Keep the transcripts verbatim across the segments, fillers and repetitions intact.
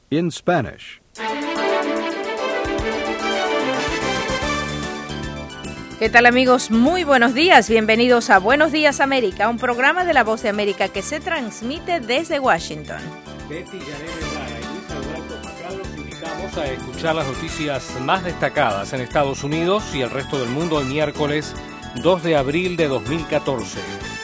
in Spanish. ¿Qué tal, amigos? Muy buenos días. Bienvenidos a Buenos Días América, un programa de La Voz de América que se transmite desde Washington. Betty, Janet Vergara y Luis Alberto Macao los invitamos a escuchar las noticias más destacadas en Estados Unidos y el resto del mundo el miércoles dos de abril de dos mil catorce.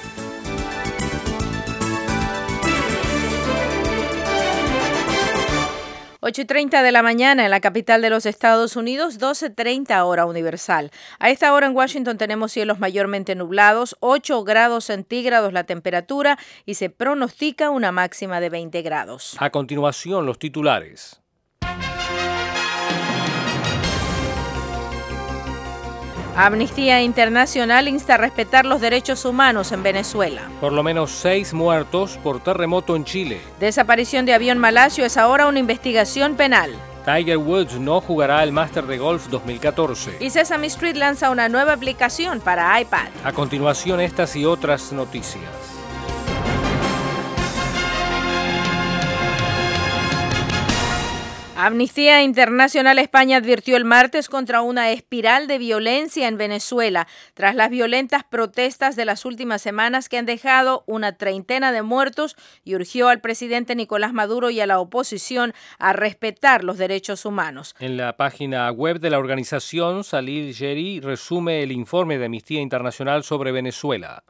ocho y treinta de la mañana en la capital de los Estados Unidos, doce treinta hora universal. A esta hora en Washington tenemos cielos mayormente nublados, ocho grados centígrados la temperatura y se pronostica una máxima de veinte grados. A continuación, los titulares. Amnistía Internacional insta a respetar los derechos humanos en Venezuela. Por lo menos seis muertos por terremoto en Chile. Desaparición de avión malasio es ahora una investigación penal. Tiger Woods no jugará el Master de Golf dos mil catorce. Y Sesame Street lanza una nueva aplicación para iPad. A continuación, estas y otras noticias. Amnistía Internacional España advirtió el martes contra una espiral de violencia en Venezuela tras las violentas protestas de las últimas semanas que han dejado una treintena de muertos y urgió al presidente Nicolás Maduro y a la oposición a respetar los derechos humanos. En la página web de la organización, Salil Jeri resume el informe de Amnistía Internacional sobre Venezuela.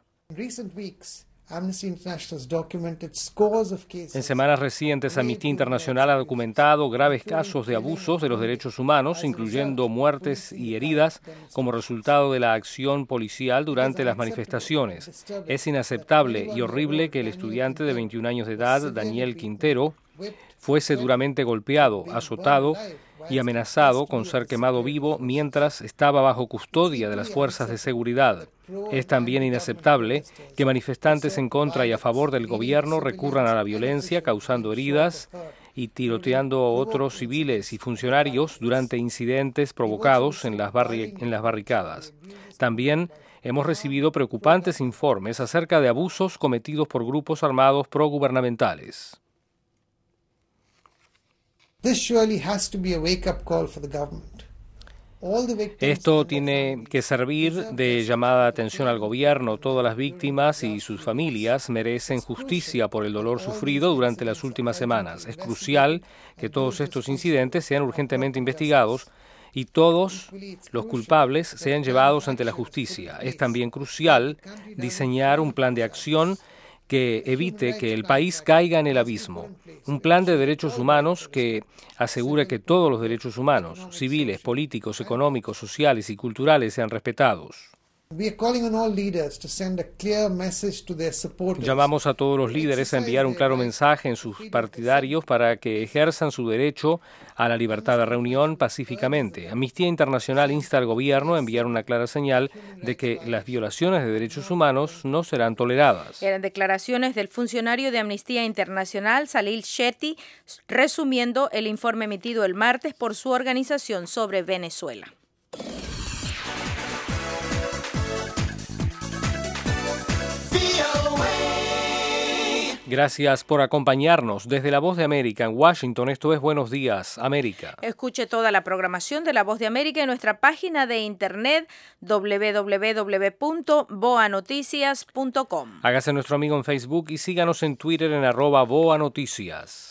En semanas recientes, Amnistía Internacional ha documentado graves casos de abusos de los derechos humanos, incluyendo muertes y heridas, como resultado de la acción policial durante las manifestaciones. Es inaceptable y horrible que el estudiante de veintiún años de edad, Daniel Quintero, fuese duramente golpeado, azotado y amenazado con ser quemado vivo mientras estaba bajo custodia de las fuerzas de seguridad. Es también inaceptable que manifestantes en contra y a favor del gobierno recurran a la violencia, causando heridas y tiroteando a otros civiles y funcionarios durante incidentes provocados en las, barri- en las barricadas. También hemos recibido preocupantes informes acerca de abusos cometidos por grupos armados progubernamentales. Esto tiene que servir de llamada de atención al gobierno. Todas las víctimas y sus familias merecen justicia por el dolor sufrido durante las últimas semanas. Es crucial que todos estos incidentes sean urgentemente investigados y todos los culpables sean llevados ante la justicia. Es también crucial diseñar un plan de acción que evite que el país caiga en el abismo. Un plan de derechos humanos que asegure que todos los derechos humanos, civiles, políticos, económicos, sociales y culturales sean respetados. Llamamos a todos los líderes a enviar un claro mensaje en sus partidarios para que ejerzan su derecho a la libertad de reunión pacíficamente. Amnistía Internacional insta al gobierno a enviar una clara señal de que las violaciones de derechos humanos no serán toleradas. Eran declaraciones del funcionario de Amnistía Internacional, Salil Jeri, resumiendo el informe emitido el martes por su organización sobre Venezuela. Gracias por acompañarnos desde La Voz de América en Washington. Esto es Buenos Días, América. Escuche toda la programación de La Voz de América en nuestra página de internet doble u doble u doble u punto boa noticias punto com. Hágase nuestro amigo en Facebook y síganos en Twitter en arroba Boa Noticias.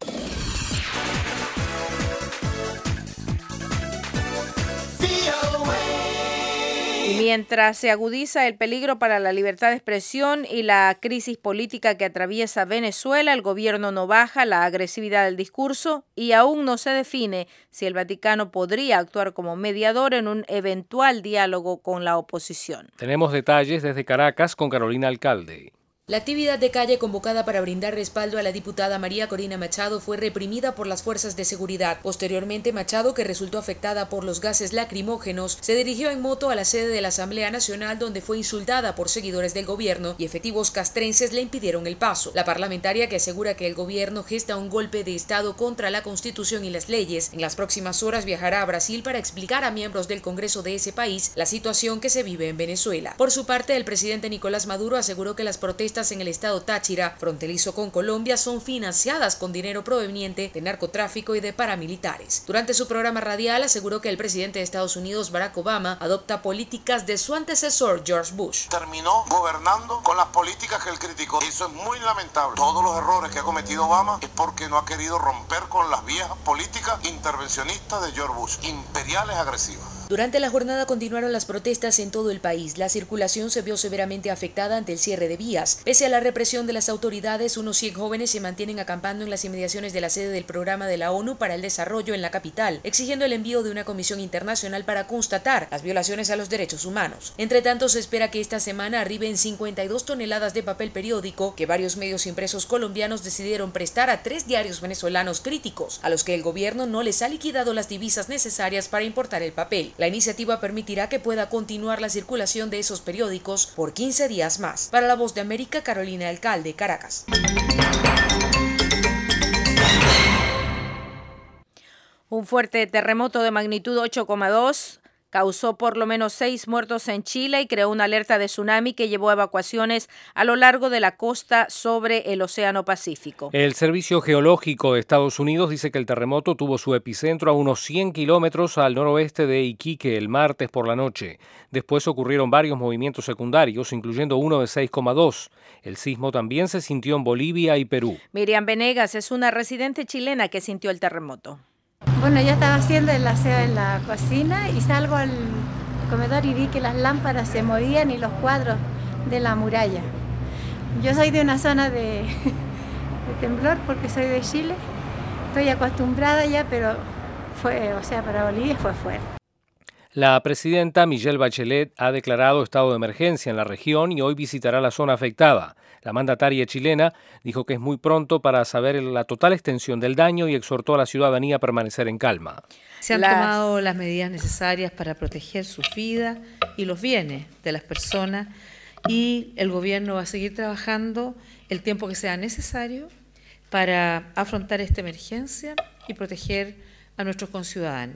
Y mientras se agudiza el peligro para la libertad de expresión y la crisis política que atraviesa Venezuela, el gobierno no baja la agresividad del discurso y aún no se define si el Vaticano podría actuar como mediador en un eventual diálogo con la oposición. Tenemos detalles desde Caracas con Carolina Alcalde. La actividad de calle convocada para brindar respaldo a la diputada María Corina Machado fue reprimida por las fuerzas de seguridad. Posteriormente, Machado, que resultó afectada por los gases lacrimógenos, se dirigió en moto a la sede de la Asamblea Nacional, donde fue insultada por seguidores del gobierno y efectivos castrenses le impidieron el paso. La parlamentaria, que asegura que el gobierno gesta un golpe de Estado contra la Constitución y las leyes, en las próximas horas viajará a Brasil para explicar a miembros del Congreso de ese país la situación que se vive en Venezuela. Por su parte, el presidente Nicolás Maduro aseguró que las protestas protestas en el estado Táchira, fronterizo con Colombia, son financiadas con dinero proveniente de narcotráfico y de paramilitares. Durante su programa radial aseguró que el presidente de Estados Unidos, Barack Obama, adopta políticas de su antecesor, George Bush. Terminó gobernando con las políticas que él criticó. Eso es muy lamentable. Todos los errores que ha cometido Obama es porque no ha querido romper con las viejas políticas intervencionistas de George Bush, imperiales agresivas. Durante la jornada continuaron las protestas en todo el país. La circulación se vio severamente afectada ante el cierre de vías. Pese a la represión de las autoridades, unos cien jóvenes se mantienen acampando en las inmediaciones de la sede del Programa de la ONU para el Desarrollo en la capital, exigiendo el envío de una comisión internacional para constatar las violaciones a los derechos humanos. Entre tanto, se espera que esta semana arriben cincuenta y dos toneladas de papel periódico que varios medios impresos colombianos decidieron prestar a tres diarios venezolanos críticos, a los que el gobierno no les ha liquidado las divisas necesarias para importar el papel. La iniciativa permitirá que pueda continuar la circulación de esos periódicos por quince días más. Para La Voz de América, Carolina Alcalde, Caracas. Un fuerte terremoto de magnitud ocho coma dos causó por lo menos seis muertos en Chile y creó una alerta de tsunami que llevó a evacuaciones a lo largo de la costa sobre el Océano Pacífico. El Servicio Geológico de Estados Unidos dice que el terremoto tuvo su epicentro a unos cien kilómetros al noroeste de Iquique el martes por la noche. Después ocurrieron varios movimientos secundarios, incluyendo uno de seis coma dos. El sismo también se sintió en Bolivia y Perú. Miriam Venegas es una residente chilena que sintió el terremoto. Bueno, yo estaba haciendo el aseo en la cocina y salgo al comedor y vi que las lámparas se movían y los cuadros de la muralla. Yo soy de una zona de, de temblor porque soy de Chile. Estoy acostumbrada ya, pero fue, o sea, para Bolivia fue fuerte. La presidenta Michelle Bachelet ha declarado estado de emergencia en la región y hoy visitará la zona afectada. La mandataria chilena dijo que es muy pronto para saber la total extensión del daño y exhortó a la ciudadanía a permanecer en calma. Se han las... tomado las medidas necesarias para proteger sus vidas y los bienes de las personas y el gobierno va a seguir trabajando el tiempo que sea necesario para afrontar esta emergencia y proteger a nuestros conciudadanos.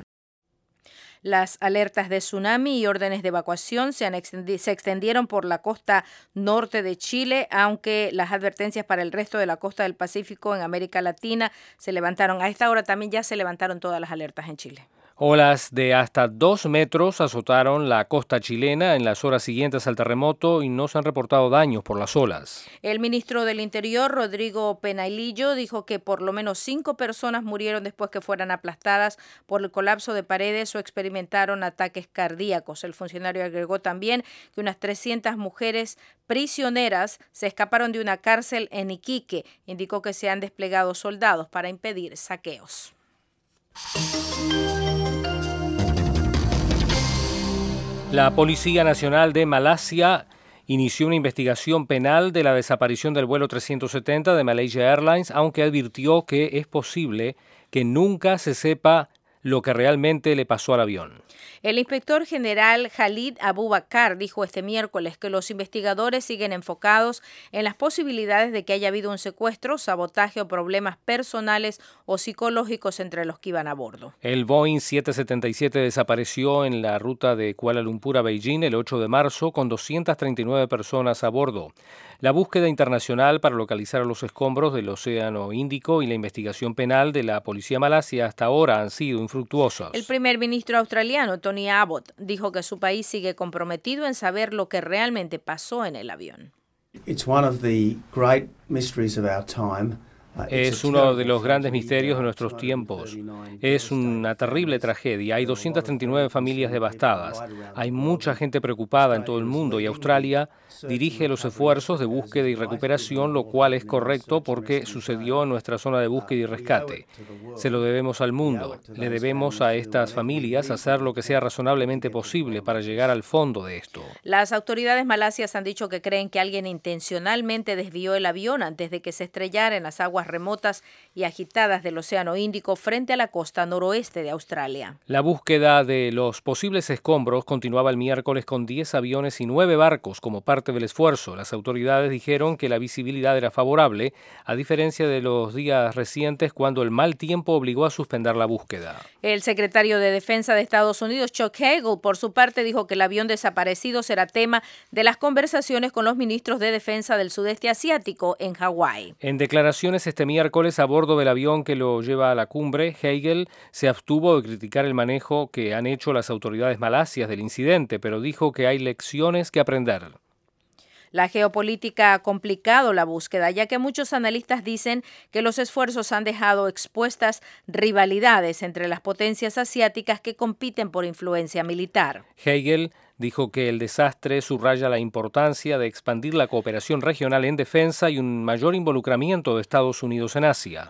Las alertas de tsunami y órdenes de evacuación se, han extendi- se extendieron por la costa norte de Chile, aunque las advertencias para el resto de la costa del Pacífico en América Latina se levantaron. A esta hora también ya se levantaron todas las alertas en Chile. Olas de hasta dos metros azotaron la costa chilena en las horas siguientes al terremoto y no se han reportado daños por las olas. El ministro del Interior, Rodrigo Penailillo, dijo que por lo menos cinco personas murieron después que fueran aplastadas por el colapso de paredes o experimentaron ataques cardíacos. El funcionario agregó también que unas trescientas mujeres prisioneras se escaparon de una cárcel en Iquique. Indicó que se han desplegado soldados para impedir saqueos. La Policía Nacional de Malasia inició una investigación penal de la desaparición del vuelo trescientos setenta de Malaysia Airlines, aunque advirtió que es posible que nunca se sepa lo que realmente le pasó al avión. El inspector general Khalid Abubakar dijo este miércoles que los investigadores siguen enfocados en las posibilidades de que haya habido un secuestro, sabotaje o problemas personales o psicológicos entre los que iban a bordo. El Boeing siete setenta y siete desapareció en la ruta de Kuala Lumpur a Beijing el ocho de marzo con doscientas treinta y nueve personas a bordo. La búsqueda internacional para localizar los escombros del Océano Índico y la investigación penal de la policía malasia hasta ahora han sido infructuosas. El primer ministro australiano, Tony Abbott, dijo que su país sigue comprometido en saber lo que realmente pasó en el avión. It's one of the great mysteries of our time. Es uno de los grandes misterios de nuestros tiempos. Es una terrible tragedia. Hay doscientas treinta y nueve familias devastadas. Hay mucha gente preocupada en todo el mundo y Australia dirige los esfuerzos de búsqueda y recuperación, lo cual es correcto porque sucedió en nuestra zona de búsqueda y rescate. Se lo debemos al mundo. Le debemos a estas familias hacer lo que sea razonablemente posible para llegar al fondo de esto. Las autoridades malasias han dicho que creen que alguien intencionalmente desvió el avión antes de que se estrellara en las aguas aguas remotas y agitadas del Océano Índico frente a la costa noroeste de Australia. La búsqueda de los posibles escombros continuaba el miércoles con diez aviones y nueve barcos como parte del esfuerzo. Las autoridades dijeron que la visibilidad era favorable, a diferencia de los días recientes cuando el mal tiempo obligó a suspender la búsqueda. El secretario de Defensa de Estados Unidos, Chuck Hagel, por su parte dijo que el avión desaparecido será tema de las conversaciones con los ministros de defensa del sudeste asiático en Hawái. En declaraciones este miércoles a bordo del avión que lo lleva a la cumbre, Hagel se abstuvo de criticar el manejo que han hecho las autoridades malasias del incidente, pero dijo que hay lecciones que aprender. La geopolítica ha complicado la búsqueda, ya que muchos analistas dicen que los esfuerzos han dejado expuestas rivalidades entre las potencias asiáticas que compiten por influencia militar. Hagel dijo que el desastre subraya la importancia de expandir la cooperación regional en defensa y un mayor involucramiento de Estados Unidos en Asia.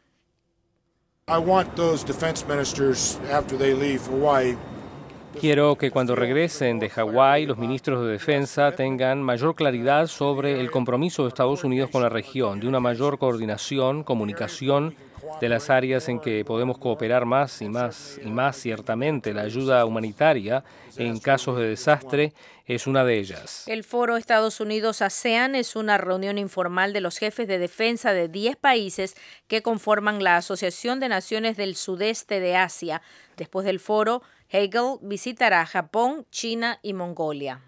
I want those defense ministers, after they leave Hawaii, Quiero que cuando regresen de Hawái, los ministros de defensa tengan mayor claridad sobre el compromiso de Estados Unidos con la región, de una mayor coordinación, comunicación de las áreas en que podemos cooperar más y más y más. Ciertamente, la ayuda humanitaria en casos de desastre es una de ellas. El Foro Estados Unidos-ASEAN es una reunión informal de los jefes de defensa de diez países que conforman la Asociación de Naciones del Sudeste de Asia. Después del foro, Hagel visitará Japón, China y Mongolia.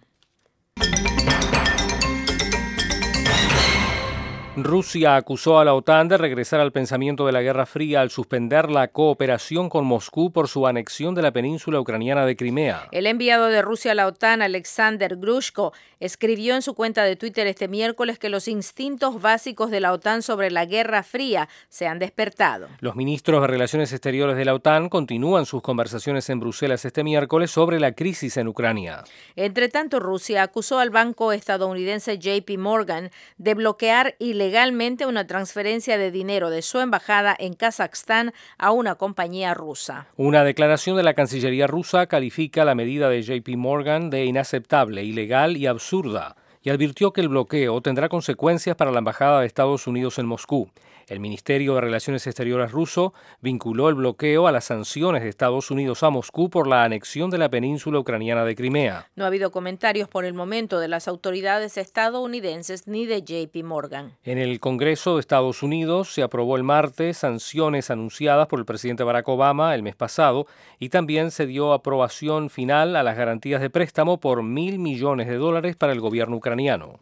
Rusia acusó a la OTAN de regresar al pensamiento de la Guerra Fría al suspender la cooperación con Moscú por su anexión de la península ucraniana de Crimea. El enviado de Rusia a la OTAN, Alexander Grushko, escribió en su cuenta de Twitter este miércoles que los instintos básicos de la OTAN sobre la Guerra Fría se han despertado. Los ministros de Relaciones Exteriores de la OTAN continúan sus conversaciones en Bruselas este miércoles sobre la crisis en Ucrania. Entre tanto, Rusia acusó al banco estadounidense J P Morgan de bloquear ilegalmente legalmente una transferencia de dinero de su embajada en Kazajstán a una compañía rusa. Una declaración de la Cancillería rusa califica la medida de J P Morgan de inaceptable, ilegal y absurda, y advirtió que el bloqueo tendrá consecuencias para la embajada de Estados Unidos en Moscú. El Ministerio de Relaciones Exteriores ruso vinculó el bloqueo a las sanciones de Estados Unidos a Moscú por la anexión de la península ucraniana de Crimea. No ha habido comentarios por el momento de las autoridades estadounidenses ni de J P Morgan. En el Congreso de Estados Unidos se aprobó el martes sanciones anunciadas por el presidente Barack Obama el mes pasado y también se dio aprobación final a las garantías de préstamo por mil millones de dólares para el gobierno ucraniano.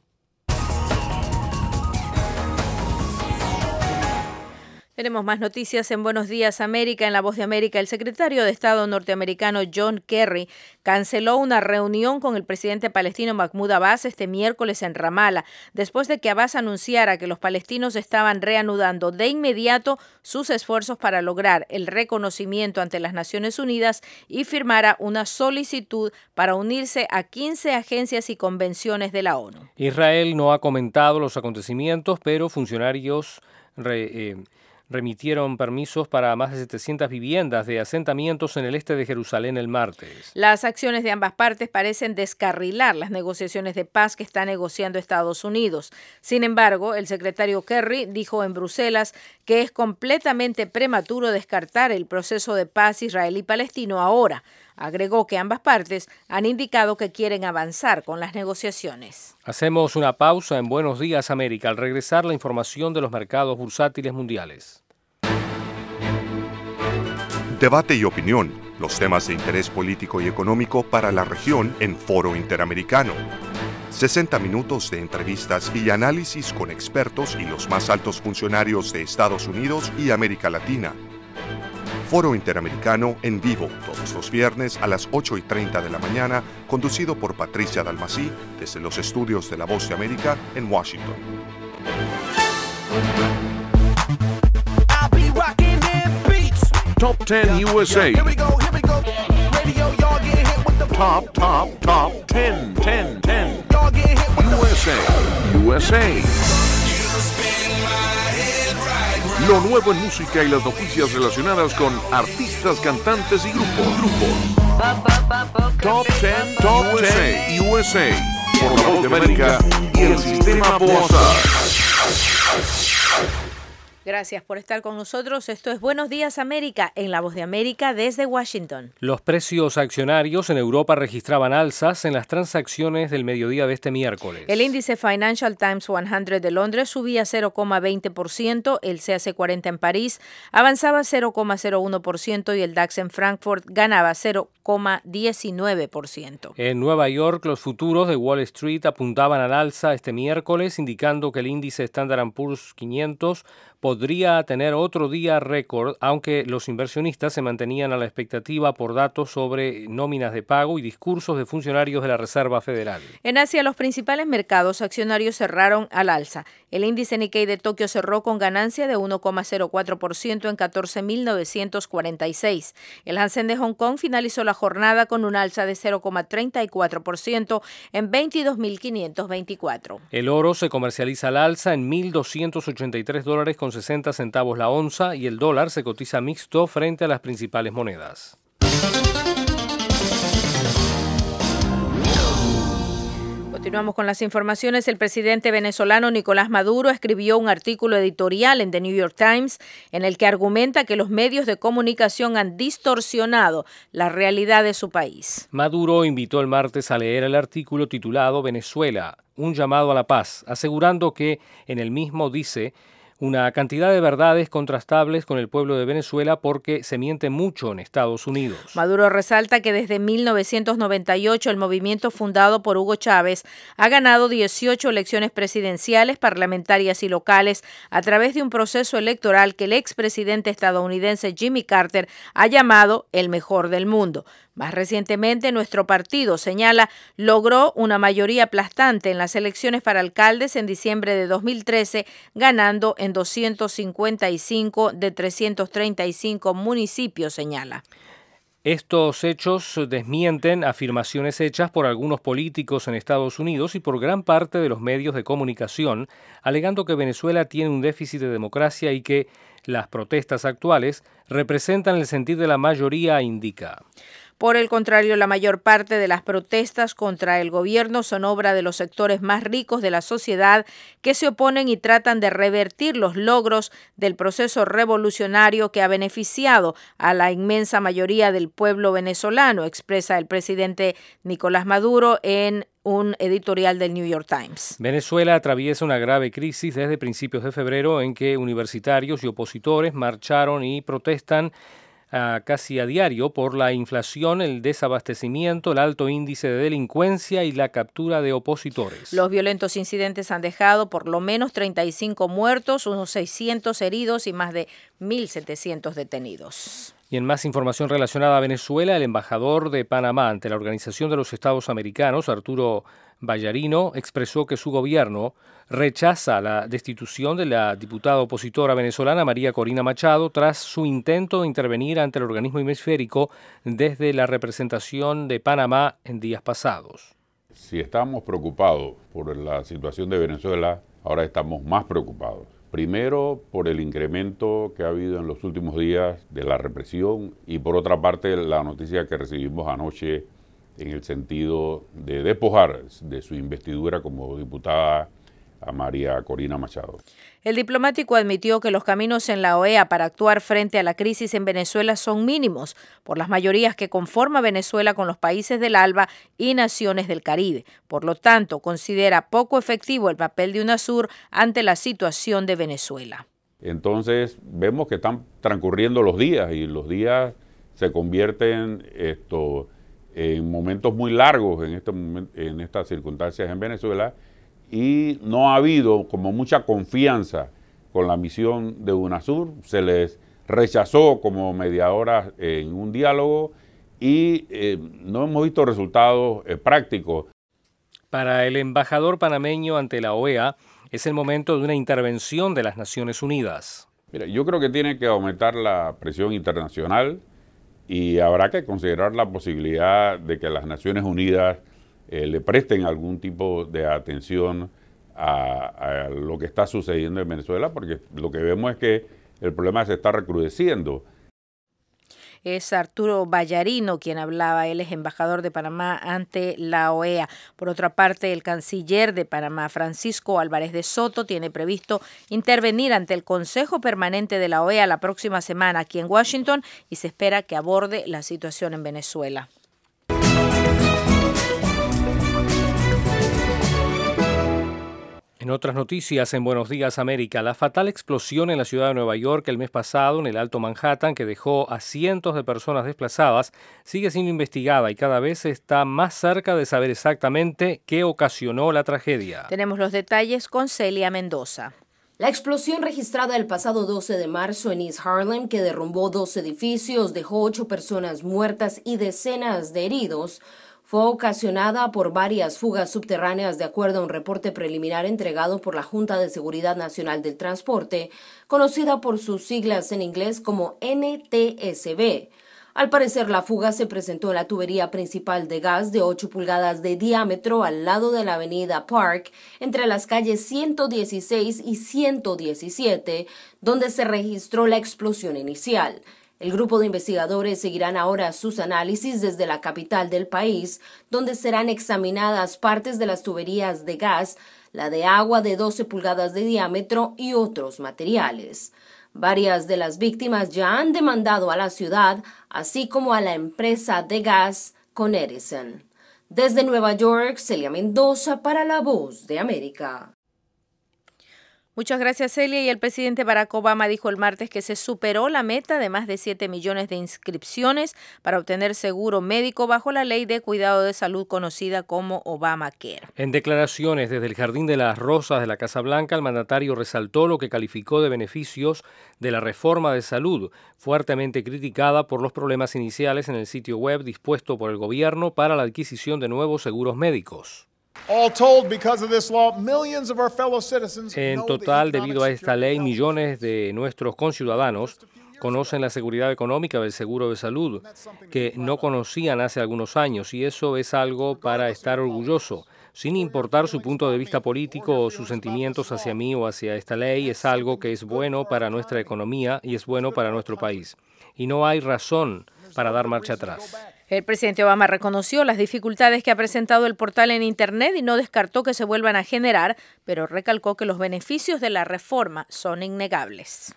Tenemos más noticias en Buenos Días América. En La Voz de América, el secretario de Estado norteamericano John Kerry canceló una reunión con el presidente palestino Mahmoud Abbas este miércoles en Ramala, después de que Abbas anunciara que los palestinos estaban reanudando de inmediato sus esfuerzos para lograr el reconocimiento ante las Naciones Unidas y firmara una solicitud para unirse a quince agencias y convenciones de la ONU. Israel no ha comentado los acontecimientos, pero funcionarios Re, eh, remitieron permisos para más de setecientas viviendas de asentamientos en el este de Jerusalén el martes. Las acciones de ambas partes parecen descarrilar las negociaciones de paz que está negociando Estados Unidos. Sin embargo, el secretario Kerry dijo en Bruselas que es completamente prematuro descartar el proceso de paz israelí-palestino ahora. Agregó que ambas partes han indicado que quieren avanzar con las negociaciones. Hacemos una pausa en Buenos Días América. Al regresar, la información de los mercados bursátiles mundiales. Debate y opinión, los temas de interés político y económico para la región en Foro Interamericano. sesenta minutos de entrevistas y análisis con expertos y los más altos funcionarios de Estados Unidos y América Latina. Foro Interamericano en vivo todos los viernes a las ocho y treinta de la mañana, conducido por Patricia Dalmací desde los estudios de La Voz de América en Washington. Top ten U S A. Top, top, top ten, ten, ten. U S A. U S A. Lo nuevo en música y las noticias relacionadas con artistas, cantantes y grupos. grupos. Top ten, Top U S A. U S A. Por La Voz de América y el Sistema Bosa. Gracias por estar con nosotros. Esto es Buenos Días América, en La Voz de América desde Washington. Los precios accionarios en Europa registraban alzas en las transacciones del mediodía de este miércoles. El índice Financial Times cien de Londres subía cero coma veinte por ciento, el C A C cuarenta en París avanzaba cero coma cero uno por ciento y el DAX en Frankfurt ganaba cero coma diecinueve por ciento. En Nueva York, los futuros de Wall Street apuntaban al alza este miércoles, indicando que el índice Standard and Poor's quinientos podría tener otro día récord, aunque los inversionistas se mantenían a la expectativa por datos sobre nóminas de pago y discursos de funcionarios de la Reserva Federal. En Asia, los principales mercados accionarios cerraron al alza. El índice Nikkei de Tokio cerró con ganancia de uno coma cero cuatro por ciento en catorce mil novecientos cuarenta y seis. El Hansen de Hong Kong finalizó la jornada con un alza de cero coma treinta y cuatro por ciento en veintidós mil quinientos veinticuatro. El oro se comercializa al alza en mil doscientos ochenta y tres dólares con sesenta centavos la onza y el dólar se cotiza mixto frente a las principales monedas. Continuamos con las informaciones. El presidente venezolano Nicolás Maduro escribió un artículo editorial en The New York Times en el que argumenta que los medios de comunicación han distorsionado la realidad de su país. Maduro invitó el martes a leer el artículo titulado Venezuela, un llamado a la paz, asegurando que en el mismo dice una cantidad de verdades contrastables con el pueblo de Venezuela porque se miente mucho en Estados Unidos. Maduro resalta que desde mil novecientos noventa y ocho el movimiento fundado por Hugo Chávez ha ganado dieciocho elecciones presidenciales, parlamentarias y locales a través de un proceso electoral que el expresidente estadounidense Jimmy Carter ha llamado el mejor del mundo. Más recientemente, nuestro partido, señala, logró una mayoría aplastante en las elecciones para alcaldes en diciembre de dos mil trece, ganando en doscientos cincuenta y cinco de trescientos treinta y cinco municipios, señala. Estos hechos desmienten afirmaciones hechas por algunos políticos en Estados Unidos y por gran parte de los medios de comunicación, alegando que Venezuela tiene un déficit de democracia y que las protestas actuales representan el sentir de la mayoría, indica. Por el contrario, la mayor parte de las protestas contra el gobierno son obra de los sectores más ricos de la sociedad que se oponen y tratan de revertir los logros del proceso revolucionario que ha beneficiado a la inmensa mayoría del pueblo venezolano, expresa el presidente Nicolás Maduro en un editorial del New York Times. Venezuela atraviesa una grave crisis desde principios de febrero en que universitarios y opositores marcharon y protestan Uh, casi a diario por la inflación, el desabastecimiento, el alto índice de delincuencia y la captura de opositores. Los violentos incidentes han dejado por lo menos treinta y cinco muertos, unos seiscientos heridos y más de mil setecientos detenidos. Y en más información relacionada a Venezuela, el embajador de Panamá ante la Organización de los Estados Americanos, Arturo Vallarino, expresó que su gobierno rechaza la destitución de la diputada opositora venezolana María Corina Machado tras su intento de intervenir ante el organismo hemisférico desde la representación de Panamá en días pasados. Si estamos preocupados por la situación de Venezuela, ahora estamos más preocupados. Primero, por el incremento que ha habido en los últimos días de la represión y por otra parte la noticia que recibimos anoche en el sentido de despojar de su investidura como diputada a María Corina Machado. El diplomático admitió que los caminos en la O E A para actuar frente a la crisis en Venezuela son mínimos por las mayorías que conforma Venezuela con los países del ALBA y naciones del Caribe. Por lo tanto, considera poco efectivo el papel de UNASUR ante la situación de Venezuela. Entonces, vemos que están transcurriendo los días y los días se convierten esto, en momentos muy largos en, este momento, en estas circunstancias en Venezuela. Y no ha habido como mucha confianza con la misión de UNASUR, se les rechazó como mediadora en un diálogo y eh, no hemos visto resultados eh, prácticos. Para el embajador panameño ante la O E A es el momento de una intervención de las Naciones Unidas. Mira, yo creo que tiene que aumentar la presión internacional y habrá que considerar la posibilidad de que las Naciones Unidas Eh, le presten algún tipo de atención a, a lo que está sucediendo en Venezuela, porque lo que vemos es que el problema se está recrudeciendo. es Arturo Vallarino quien hablaba. Él es embajador de Panamá ante la O E A. Por otra parte, el canciller de Panamá, Francisco Álvarez de Soto, tiene previsto intervenir ante el Consejo Permanente de la O E A la próxima semana aquí en Washington y se espera que aborde la situación en Venezuela. En otras noticias, en Buenos Días América, la fatal explosión en la ciudad de Nueva York el mes pasado en el Alto Manhattan, que dejó a cientos de personas desplazadas, sigue siendo investigada y cada vez está más cerca de saber exactamente qué ocasionó la tragedia. Tenemos los detalles con Celia Mendoza. La explosión registrada el pasado doce de marzo en East Harlem, que derrumbó dos edificios, dejó ocho personas muertas y decenas de heridos, fue ocasionada por varias fugas subterráneas de acuerdo a un reporte preliminar entregado por la Junta de Seguridad Nacional del Transporte, conocida por sus siglas en inglés como N T S B. Al parecer, la fuga se presentó en la tubería principal de gas de ocho pulgadas de diámetro al lado de la avenida Park, entre las calles ciento dieciséis y ciento diecisiete, donde se registró la explosión inicial. El grupo de investigadores seguirán ahora sus análisis desde la capital del país, donde serán examinadas partes de las tuberías de gas, la de agua de doce pulgadas de diámetro y otros materiales. Varias de las víctimas ya han demandado a la ciudad, así como a la empresa de gas Con Edison. Desde Nueva York, Celia Mendoza para La Voz de América. Muchas gracias, Celia. Y el presidente Barack Obama dijo el martes que se superó la meta de más de siete millones de inscripciones para obtener seguro médico bajo la ley de cuidado de salud conocida como Obamacare. En declaraciones desde el Jardín de las Rosas de la Casa Blanca, el mandatario resaltó lo que calificó de beneficios de la reforma de salud, fuertemente criticada por los problemas iniciales en el sitio web dispuesto por el gobierno para la adquisición de nuevos seguros médicos. En total, debido a esta ley, millones de nuestros conciudadanos conocen la seguridad económica del seguro de salud, que no conocían hace algunos años, y eso es algo para estar orgulloso. Sin importar su punto de vista político o sus sentimientos hacia mí o hacia esta ley, es algo que es bueno para nuestra economía y es bueno para nuestro país. Y no hay razón para dar marcha atrás. El presidente Obama reconoció las dificultades que ha presentado el portal en Internet y no descartó que se vuelvan a generar, pero recalcó que los beneficios de la reforma son innegables.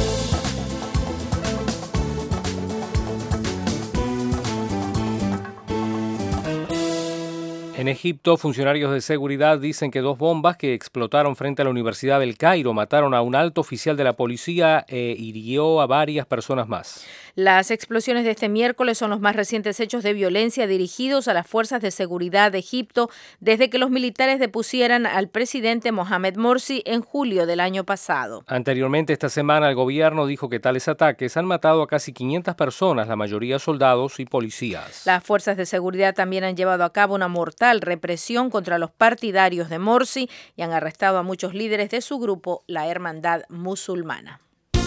En Egipto, funcionarios de seguridad dicen que dos bombas que explotaron frente a la Universidad del Cairo mataron a un alto oficial de la policía e hirió a varias personas más. Las explosiones de este miércoles son los más recientes hechos de violencia dirigidos a las fuerzas de seguridad de Egipto desde que los militares depusieran al presidente Mohamed Morsi en julio del año pasado. Anteriormente esta semana el gobierno dijo que tales ataques han matado a casi quinientas personas, la mayoría soldados y policías. Las fuerzas de seguridad también han llevado a cabo una mortal represión contra los partidarios de Morsi y han arrestado a muchos líderes de su grupo, la Hermandad Musulmana.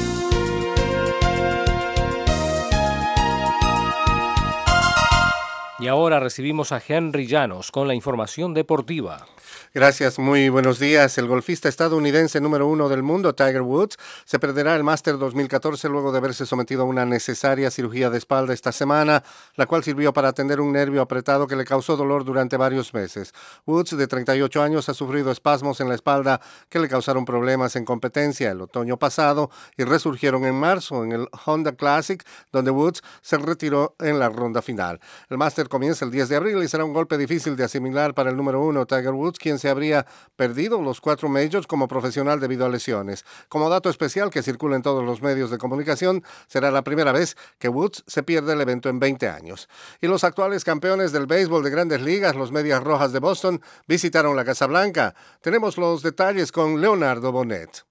Y ahora recibimos a Henry Llanos con la información deportiva. Gracias, muy buenos días. El golfista estadounidense número uno del mundo, Tiger Woods, se perderá el Masters dos mil catorce luego de haberse sometido a una necesaria cirugía de espalda esta semana, la cual sirvió para atender un nervio apretado que le causó dolor durante varios meses. Woods, de treinta y ocho años, ha sufrido espasmos en la espalda que le causaron problemas en competencia el otoño pasado y resurgieron en marzo en el Honda Classic, donde Woods se retiró en la ronda final. El Masters comienza el diez de abril y será un golpe difícil de asimilar para el número uno, Tiger Woods, quien se habría perdido los cuatro majors como profesional debido a lesiones. Como dato especial que circula en todos los medios de comunicación, será la primera vez que Woods se pierde el evento en veinte años. Y los actuales campeones del béisbol de Grandes Ligas, los Medias Rojas de Boston, visitaron la Casa Blanca. Tenemos los detalles con Leonardo Bonet.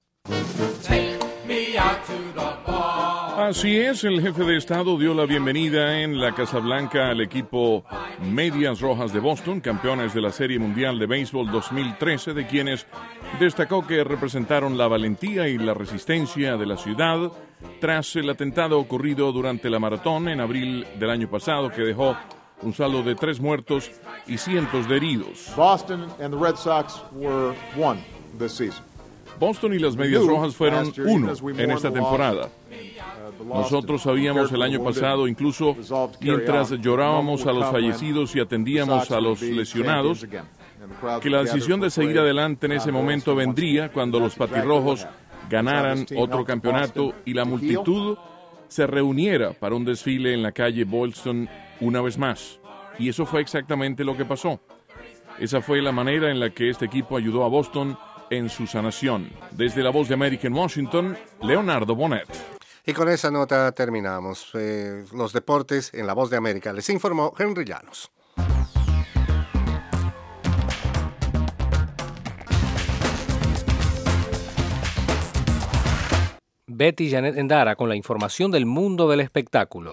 Así es, el jefe de Estado dio la bienvenida en la Casa Blanca al equipo Medias Rojas de Boston, campeones de la Serie Mundial de Béisbol dos mil trece, de quienes destacó que representaron la valentía y la resistencia de la ciudad tras el atentado ocurrido durante la maratón en abril del año pasado, que dejó un saldo de tres muertos y cientos de heridos. Boston and the Red Sox were one this season. Boston y las Medias Rojas fueron uno en esta temporada. Nosotros sabíamos el año pasado, incluso mientras llorábamos a los fallecidos y atendíamos a los lesionados, que la decisión de seguir adelante en ese momento vendría cuando los patirrojos ganaran otro campeonato y la multitud se reuniera para un desfile en la calle Boylston una vez más. Y eso fue exactamente lo que pasó. Esa fue la manera en la que este equipo ayudó a Boston en su sanación. Desde la Voz de América en Washington, Leonardo Bonet. Y con esa nota terminamos eh, los deportes en la Voz de América. Les informó Henry Llanos. Betty Janet Endara con la información del mundo del espectáculo.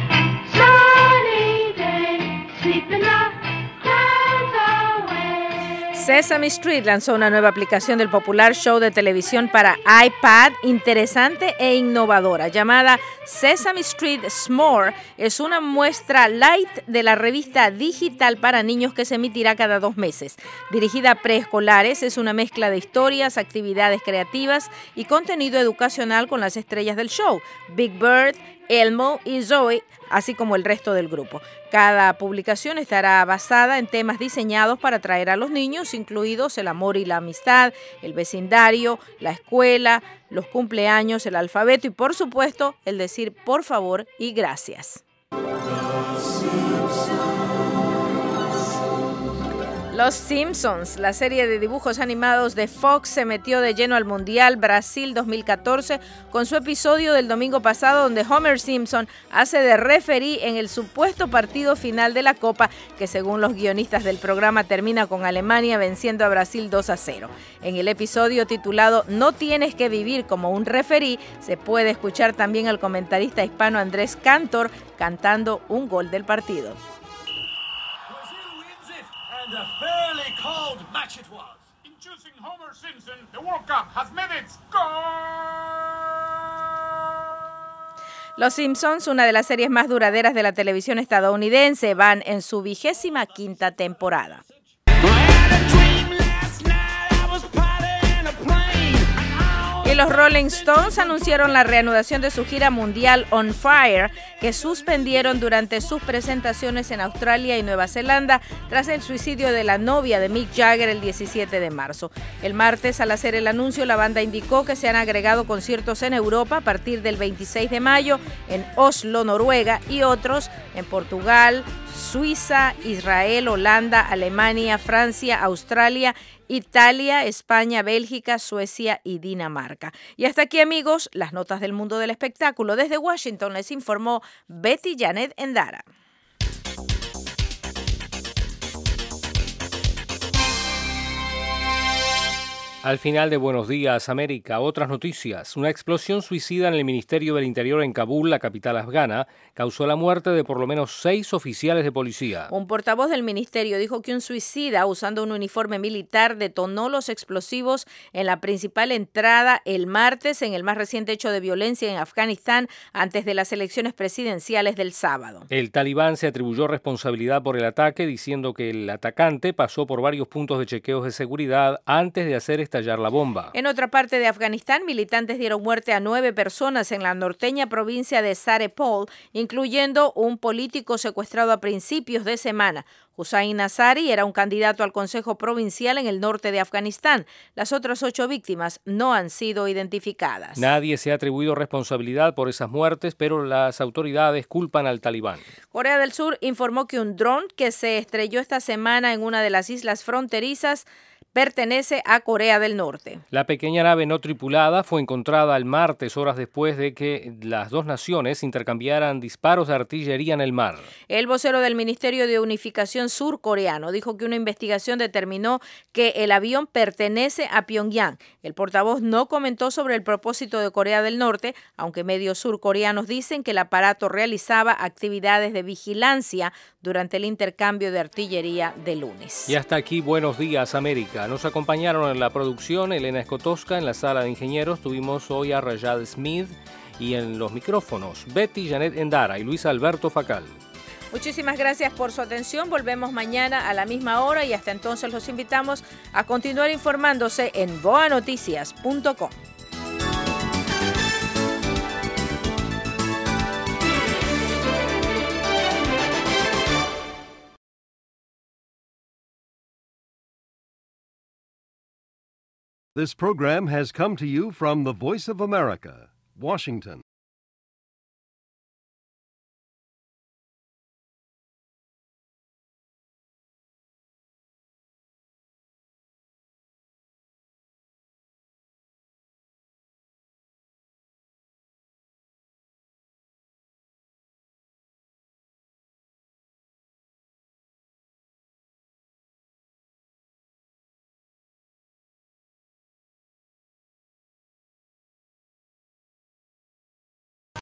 Sesame Street lanzó una nueva aplicación del popular show de televisión para iPad interesante e innovadora llamada Sesame Street S'more. Es una muestra light de la revista digital para niños que se emitirá cada dos meses. Dirigida a preescolares, es una mezcla de historias, actividades creativas y contenido educacional con las estrellas del show, Big Bird, Elmo y Zoe, así como el resto del grupo. Cada publicación estará basada en temas diseñados para atraer a los niños, incluidos el amor y la amistad, el vecindario, la escuela, los cumpleaños, el alfabeto y, por supuesto, el decir por favor y gracias. Los Simpsons, la serie de dibujos animados de Fox, se metió de lleno al Mundial Brasil dos mil catorce con su episodio del domingo pasado donde Homer Simpson hace de referí en el supuesto partido final de la Copa que, según los guionistas del programa, termina con Alemania venciendo a Brasil dos a cero. En el episodio titulado No tienes que vivir como un referí, se puede escuchar también al comentarista hispano Andrés Cantor cantando un gol del partido. And a fairly cold match it was. Introducing Homer Simpson, the World Cup has met its goal. Los Simpsons, una de las series más duraderas de la televisión estadounidense, van en su vigésima quinta temporada. Y los Rolling Stones anunciaron la reanudación de su gira mundial On Fire, que suspendieron durante sus presentaciones en Australia y Nueva Zelanda tras el suicidio de la novia de Mick Jagger el diecisiete de marzo. El martes, al hacer el anuncio, la banda indicó que se han agregado conciertos en Europa a partir del veintiséis de mayo en Oslo, Noruega, y otros en Portugal, Suiza, Israel, Holanda, Alemania, Francia, Australia, Italia, España, Bélgica, Suecia y Dinamarca. Y hasta aquí, amigos, las notas del mundo del espectáculo. Desde Washington les informó Betty Janet Endara. Al final de Buenos Días, América, otras noticias. Una explosión suicida en el Ministerio del Interior en Kabul, la capital afgana, causó la muerte de por lo menos seis oficiales de policía. Un portavoz del ministerio dijo que un suicida usando un uniforme militar detonó los explosivos en la principal entrada el martes en el más reciente hecho de violencia en Afganistán antes de las elecciones presidenciales del sábado. El talibán se atribuyó responsabilidad por el ataque, diciendo que el atacante pasó por varios puntos de chequeos de seguridad antes de hacer esta estallar la bomba. En otra parte de Afganistán, militantes dieron muerte a nueve personas en la norteña provincia de Sarepol, incluyendo un político secuestrado a principios de semana. Hussain Nazari era un candidato al Consejo Provincial en el norte de Afganistán. Las otras ocho víctimas no han sido identificadas. Nadie se ha atribuido responsabilidad por esas muertes, pero las autoridades culpan al talibán. Corea del Sur informó que un dron que se estrelló esta semana en una de las islas fronterizas pertenece a Corea del Norte. La pequeña nave no tripulada fue encontrada el martes, horas después de que las dos naciones intercambiaran disparos de artillería en el mar. El vocero del Ministerio de Unificación surcoreano dijo que una investigación determinó que el avión pertenece a Pyongyang. El portavoz no comentó sobre el propósito de Corea del Norte, aunque medios surcoreanos dicen que el aparato realizaba actividades de vigilancia durante el intercambio de artillería de lunes. Y hasta aquí, Buenos Días, América. Nos acompañaron en la producción Elena Escotosca, en la sala de ingenieros tuvimos hoy a Rayad Smith y en los micrófonos Betty Janet Endara y Luis Alberto Facal. Muchísimas gracias por su atención. Volvemos mañana a la misma hora y hasta entonces los invitamos a continuar informándose en boa noticias punto com. This program has come to you from the Voice of America, Washington.